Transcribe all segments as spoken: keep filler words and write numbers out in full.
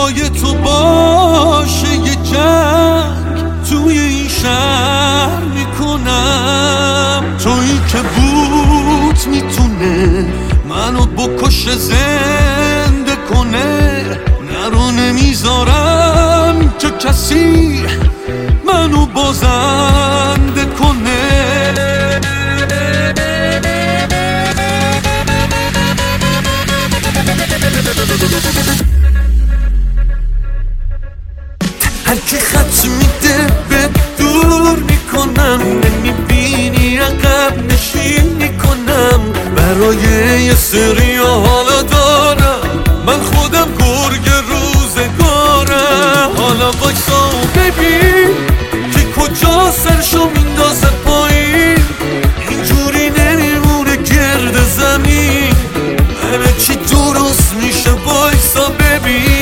جای تو باشه یه جنگ توی این شهر میکنم. تویی که بود میتونه منو بکشه زنده کنه، نرو نمیذارم که کسی منو بازنده کنه. هر کی خط میده به دور میکنم، نمیبینی عقب نشین میکنم. برای یه سری حالا دارم من خودم گرگ روزگارم. حالا وایسا و ببین که کجا سرشو میندازه پایین، اینجوری نمیمونه گرد زمین. همه چی درست میشه، وایسا ببین.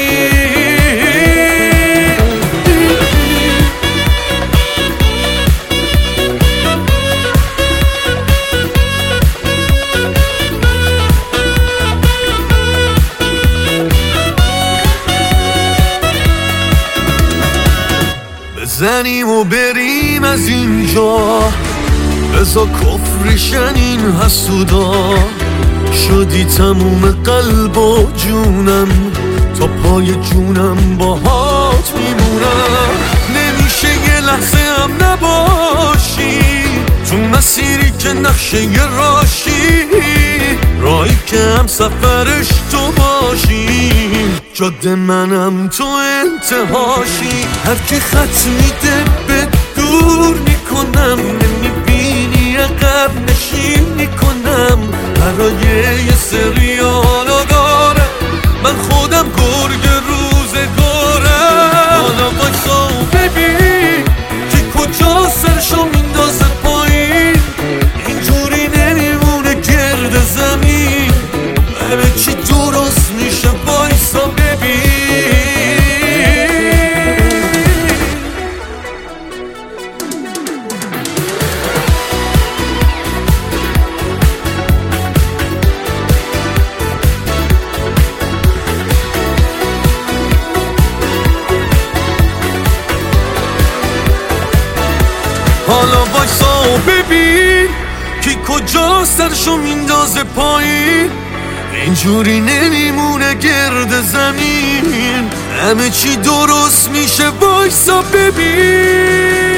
بزنیم و بریم از اینجا، بزا کفرشن این حسودا. شدی تموم قلب و جونم، تا پای جونم باهات میمونم. نمیشه یه لحظه هم نباشی تو مسیری که نقشه یه راشی، راهی که هم سفرش تو باشی، جاده منم تو انتهاشی. هر کی خط میده به دور میکنم، نمیبینی عقب نشین میکنم. برای یه سری حالا دارم من خودم گرگ روزگارم. حالا وایسا و ببین که کجا سرشو میندازه پایین، اینجوری نمیمونه گرد زمین. همه چی درست میشه، وایسا ببین. حالا وایسا و ببین که کجا سرشو میندازه پایین، اینجوری نمیمونه گرد زمین. همه چی درست میشه، وایسا ببین.